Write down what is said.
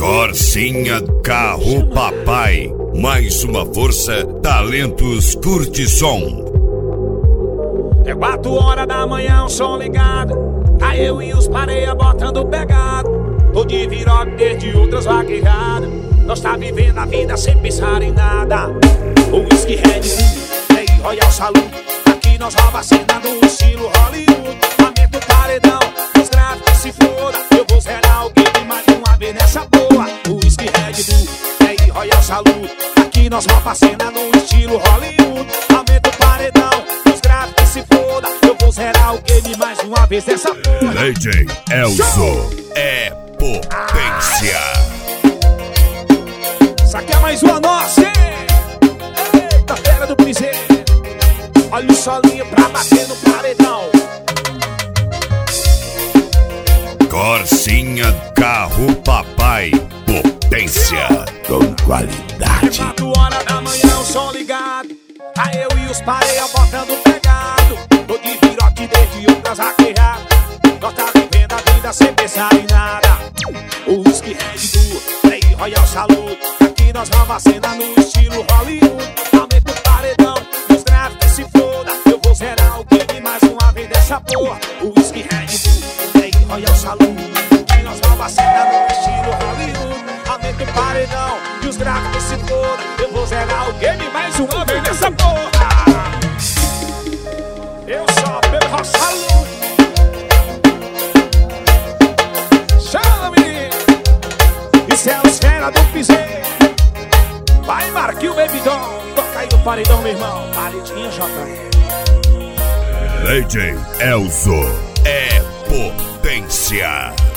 Corsinha Carro Papai. Mais uma força, Talentos Curtisson. É 4 horas da manhã, o som ligado. Tá eu e os pareia botando pegado. Tô de viroque desde outras vaquejadas. Nós tá vivendo a vida sem pensar em nada. O whisky Red Bull, Rei Royal Saloon. Aqui nós rouba a cena no estilo Hollywood. Aumenta o paredão, os gráficos se foda. Eu vou zerar o game mais uma vez nessa boa. O whisky Red Bull, Rei Royal Saloon. Aqui nós rouba a cena no estilo Hollywood. Aumenta o paredão, os gráficos se foda. Eu vou zerar o game mais uma vez nessa porra. DJ Elzo é potência. Isso aqui é mais uma nossa, hein? Eita, fera do piseiro. Olha o solinho pra bater no paredão. Corsinha Carro Papai. Potência com qualidade. 4 horas da manhã, o som ligado. Tá eu e os pareia botando pegado. Tô de viroque desde outras vaquejadas. Nós tá vivendo a vida sem pensar em nada. O whisky Red Bull, Rei Royal Saloon. Aqui nós vamos a cena no estilo Hollywood. Aumenta o paredão, os gráficos se foda. Eu vou zerar o game mais uma vez dessa porra. O whisky Red Bull, Rei Royal Saloon. Aqui nós vamos a cena no estilo Hollywood. Aumenta o paredão e os gráficos se foda. Eu vou zerar o game mais uma vez dessa porra. Eu só pelo Royal Saloon. Chama, menino. Isso é os fera do piseiro. Vai, Marquinhos, Baby Doll. Toca aí no paredão, meu irmão. Paredinha, JR. DJ Elzo é potência.